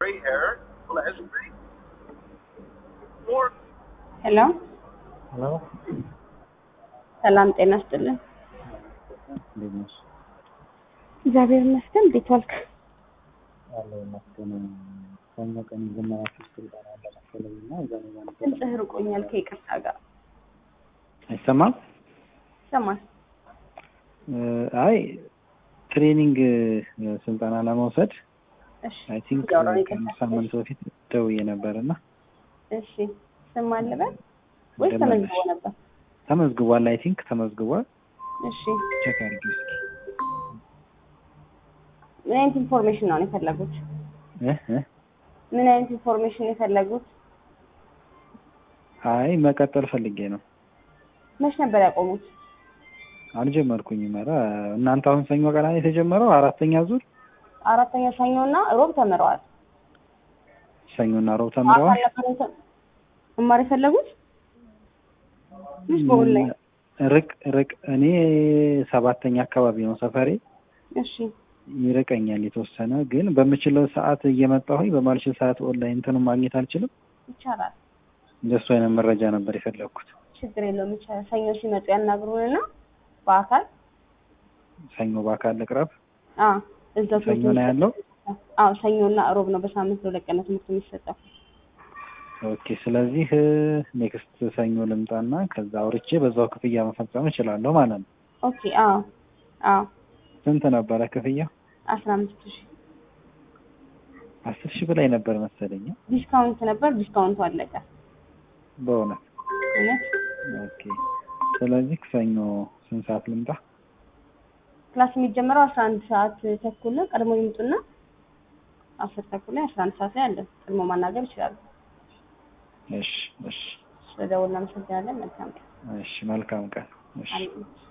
gray hair, less gray, more. ሄሎ ሄሎ ሰላም ጤና ይስጥልን። እንዴት ነሽ? እግዚአብሔር ይመስገን። እንዴት ዋልክ? አለሁ ይመስገን። ሰኞ ቀን የጀመራችሁ ስልጠና አለ መሰለኝ እና እዛ ነው ማለት ነው። ድምፅህ ርቆኛል ከይቅርታ ጋር። አይሰማም? ይሰማል? አይ ትሬኒንግ ስልጠና ለመውሰድ እሺ አይ ቲንክ ከሳምንት በፊት ደውዬ ነበርና እሺ ስም አለበት ወይስ ተመዝግቦ ነበር? ተመዝግቧል። አይ ቲንክ ተመዝግቧል። እሺ ቼክ አድርጊ እስኪ። ምን አይነት ኢንፎርሜሽን ነው የፈለጉት? ምን አይነት ኢንፎርሜሽን የፈለጉት? አይ መቀጠል ፈልጌ ነው። መች ነበር ያቆሙት? አልጀመርኩኝም። ኧረ እናንተ አሁን ሰኞ ቀን ላይ የተጀመረው አራተኛ ዙር አራተኛ ሰኞና ሮብ ተምረዋል። ሰኞና ሮብ ተምረዋል። መማር የፈለጉት ምንስ በኦንላይን? ርቅ እኔ ሰባተኛ አካባቢ ነው ሰፈሬ። እሺ ይርቀኛል የተወሰነ፣ ግን በምችለው ሰዓት እየመጣሁኝ በማልችል ሰዓት ኦንላይን እንትኑን ማግኘት አልችልም። ይቻላል። እንደሱ አይነት መረጃ ነበር የፈለኩት። ችግር የለውም ይቻላል። ሰኞ ሲመጡ ያናግሩንና በአካል ሰኞ በአካል ልቅረብ? እዛው ሰኞ ነው ያለው? ሰኞና ሮብ ነው በሳምንት ለሁለት ቀን ትምህርት የሚሰጠው። ኦኬ። ስለዚህ ኔክስት ሰኞ ልምጣና ከዛ አውርቼ በዛው ክፍያ መፈጸም እችላለሁ ማለት ነው። ኦኬ። ስንት ነበረ ክፍያው? 15,000 10,000 በላይ ነበር መሰለኝ። ዲስካውንት ነበር፣ ዲስካውንቱ አለቀ። በእውነት? እውነት። ኦኬ። ስለዚህ ሰኞ ስንት ሰዓት ልምጣ? ክላስ የሚጀምረው 11 ሰዓት ተኩል ነው። ቀድሞ ይምጡና 10 ተኩል ላይ 11 ሰዓት ላይ አለ። ቀድሞ ማናገር ይችላሉ። እሺ። ስለደውልና መሰግናለን። መልካም ቀን። እሺ፣ መልካም ቀን። እሺ።